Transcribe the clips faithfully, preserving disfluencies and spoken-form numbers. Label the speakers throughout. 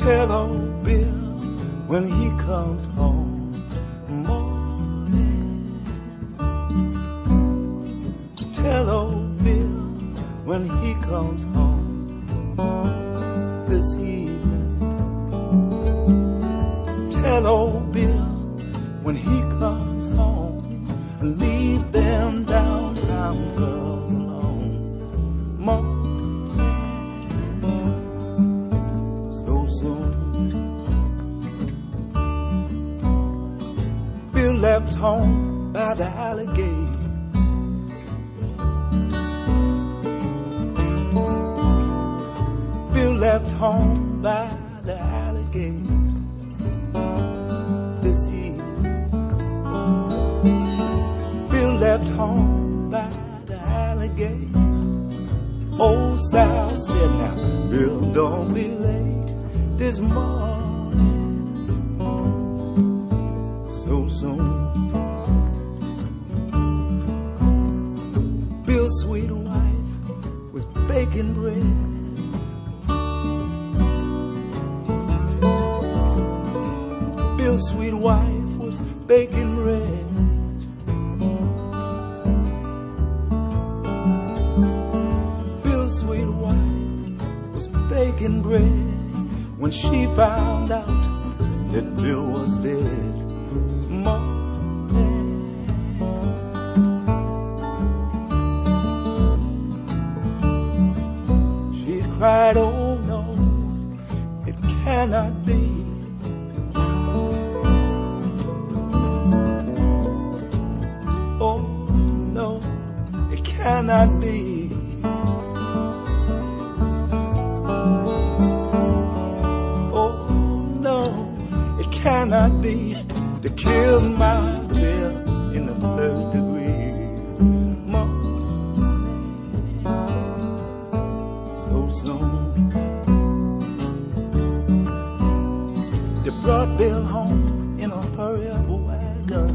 Speaker 1: Tell old Bill when he comes home morning. Tell old Bill when he comes home this evening. Tell old Bill when he comes home, leave them downtown girls alone. Morning, so soon. Bill left home by the alley gate. Bill left home by the alley gate this evening. Bill left home by the alley gate. Old Sal said, now, Bill, don't be late this morning, so soon. Bill's sweet wife was baking bread. Bill's sweet wife was baking bread. Bill's sweet wife was baking bread when she found out that Bill was dead. Morning, she cried, oh no, it cannot be. Cannot be. Oh no, it cannot be to kill my Bill in the third degree. Morning, so soon. They brought Bill home in a hurry-up wagon.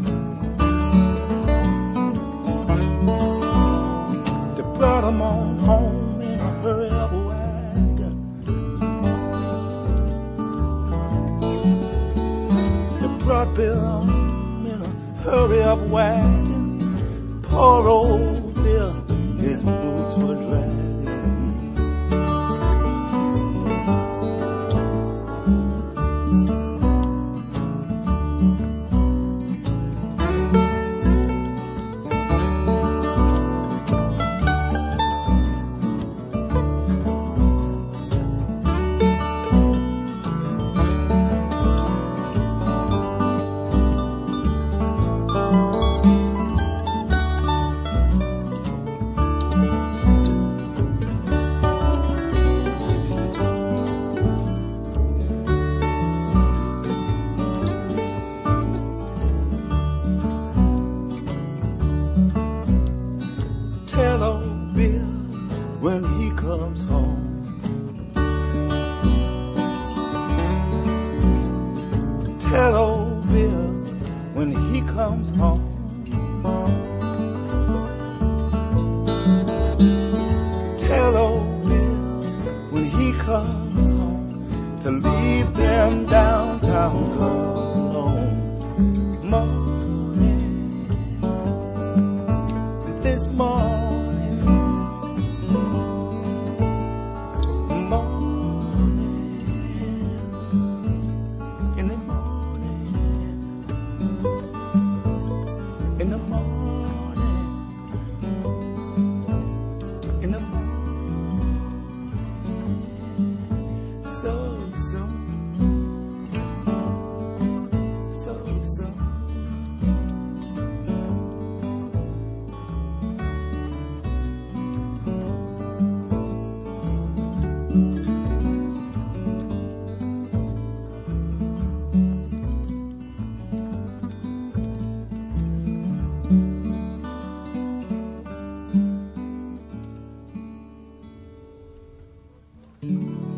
Speaker 1: Brought him on home in a hurry-up wagon. They brought Bill home in a hurry-up wagon. Poor old Bill, his boots were dragging. Tell old Bill when he comes home. Tell old Bill when he comes home. Tell old Bill when he comes home to leave them downtown girls alone. Morning, this morning. Mm-hmm.